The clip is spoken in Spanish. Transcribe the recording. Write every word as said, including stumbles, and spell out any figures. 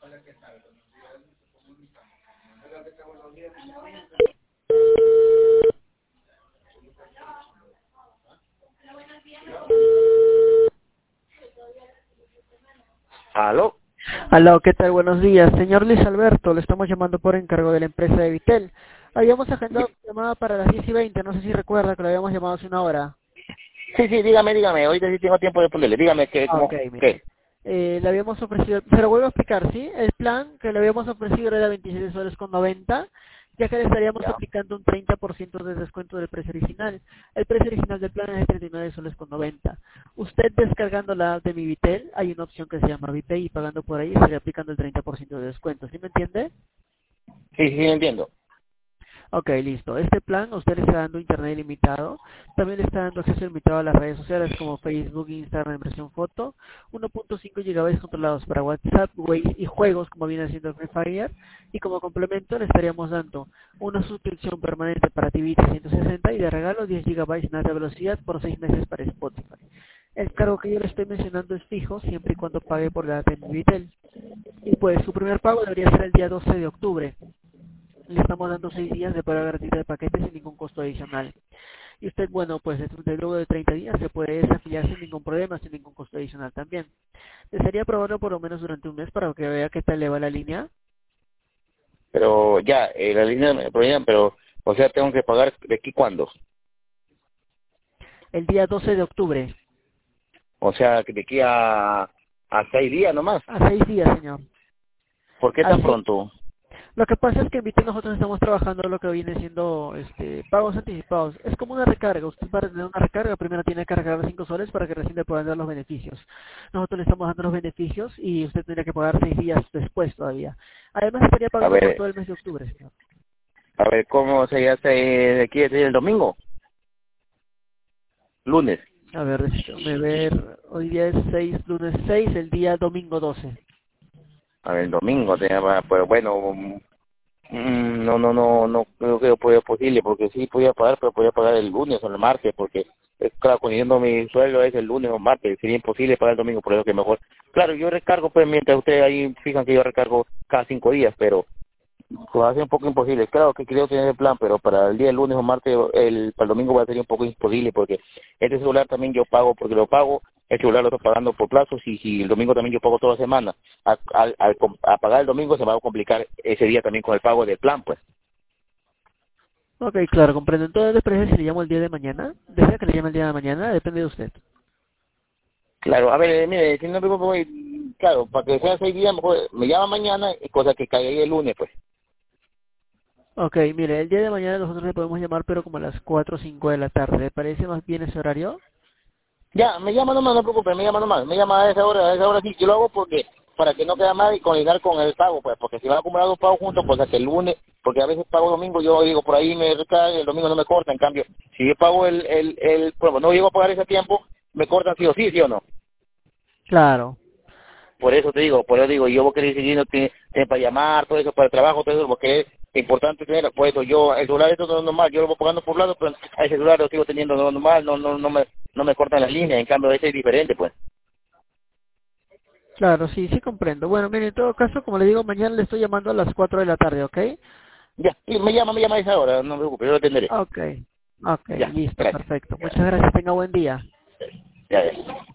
¿Aló? Aló, ¿qué tal? Buenos días. Señor Luis Alberto, le estamos llamando por encargo de la empresa de Vitel. Habíamos agendado una llamada para las diez y veinte, no sé si recuerda que lo habíamos llamado hace una hora. Sí, sí, dígame, dígame. Ahorita sí tengo tiempo de responderle. Dígame, ¿qué, Ah, cómo, ok, mire. qué? Eh, le habíamos ofrecido, se lo vuelvo a explicar, ¿sí? El plan que le habíamos ofrecido era veintisiete soles con noventa, ya que le estaríamos Ya. aplicando un treinta por ciento de descuento del precio original. El precio original del plan es de treinta y nueve soles con noventa. Usted descargando la app de Mi Vitel, hay una opción que se llama ViPay y pagando por ahí estaría aplicando el treinta por ciento de descuento, ¿sí me entiende? Sí, sí, entiendo. Ok, listo. Este plan a usted le está dando internet ilimitado. También le está dando acceso ilimitado a las redes sociales como Facebook, Instagram, impresión foto. uno punto cinco gigabytes controlados para WhatsApp, Waze y juegos como viene haciendo el Free Fire. Y como complemento le estaríamos dando una suscripción permanente para T V trescientos sesenta y de regalo diez gigabytes en alta velocidad por seis meses para Spotify. El cargo que yo le estoy mencionando es fijo siempre y cuando pague por la de Vitel. Y pues su primer pago debería ser el día doce de octubre. Le estamos dando seis días de prueba gratuita de paquete sin ningún costo adicional. Y usted, bueno, pues de- luego de treinta días se puede desafiliar sin ningún problema, sin ningún costo adicional también. Desearía probarlo por lo menos durante un mes para que vea qué tal le va la línea. Pero ya, eh, la línea me ponían, pero, o sea, tengo que pagar de aquí cuándo. El día doce de octubre. O sea, que de aquí a, a seis días nomás. A seis días, señor. ¿Por qué tan Así, pronto? lo que pasa es que en Vite nosotros estamos trabajando lo que viene siendo este pagos anticipados. Es como una recarga. Usted para tener una recarga primero tiene que cargar cinco soles para que recién le puedan dar los beneficios. Nosotros le estamos dando los beneficios y usted tendría que pagar seis días después todavía. Además estaría A pagando por ver, todo el mes de octubre, señor. a ver, ¿cómo se hace de aquí desde el domingo? Lunes. A ver, déjame ver. Hoy día es seis, lunes seis, el día domingo doce. A ver, el domingo, tenía para- pero bueno, mm, no, no, no, no creo que pueda posible, porque sí podía pagar, pero podía pagar el lunes o el martes, porque, eh, claro, consiguiendo mi sueldo es el lunes o martes, sería imposible pagar el domingo, por eso que mejor. Claro, yo recargo, pues mientras ustedes ahí fijan que yo recargo cada cinco días, pero pues hace un poco imposible. Claro que creo tener el plan, pero para el día del lunes o martes, el, para el domingo va a ser un poco imposible, porque este celular también yo pago, porque lo pago, el celular lo estoy pagando por plazos, y si el domingo también yo pago toda la semana, al, al, al com- a pagar el domingo se me va a complicar ese día también con el pago del plan, pues. Ok, claro, comprendo. Entonces, ¿le parece si le llamo el día de mañana? ¿Desea que le llame el día de mañana? Depende de usted. Claro, a ver, eh, mire, si no me preocupo, claro, para que sea seis días, mejor me llama mañana, y cosa que caiga ahí el lunes, pues. Ok, mire, el día de mañana nosotros le podemos llamar, pero como a las cuatro o cinco de la tarde. ¿Le parece más bien ese horario? Ya, me llama nomás, no te preocupes, me llama nomás, me llama a esa hora, a esa hora sí, yo lo hago porque, para que no quede mal y coordinar con el pago, pues, porque si van a acumular dos pagos juntos, pues hasta el lunes, porque a veces pago domingo, yo digo, por ahí me recarga, el domingo no me corta, en cambio, si yo pago el, el, el, bueno, no llego a pagar ese tiempo, me cortan sí o sí, sí o no. Claro. Por eso te digo, por eso digo, yo voy a querer seguir que, que para llamar, todo eso, para el trabajo, todo eso, porque es importante tener, pues eso, yo, el celular esto no es normal, yo lo voy pagando por lado, pero el celular lo sigo teniendo no normal, no, no, no me, no me cortan las líneas, en cambio ese es diferente, pues. Claro, sí, sí comprendo. Bueno, mire, en todo caso, como le digo, mañana le estoy llamando a las cuatro de la tarde, ¿ok? Ya, y me llama, me llama a esa hora, no me preocupe, yo lo atenderé. Ok, ok, Ya, listo, gracias. perfecto. Ya, Muchas gracias, tenga buen día. ya, ya.